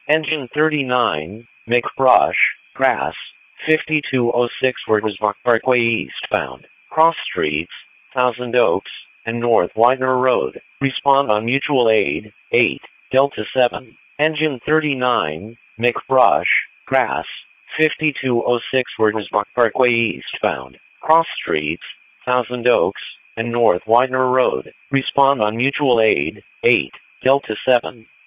Engine 39, McBrush, Grass, 5206 Wordsworth Parkway eastbound, cross streets, Thousand Oaks, and North Widener Road. Respond on mutual aid, 8, Delta 7. Engine 39, McBrush, Grass, 5206 Wordsworth Parkway eastbound, cross streets, Thousand Oaks, and North Widener Road. Respond on mutual aid, 8, Delta 7.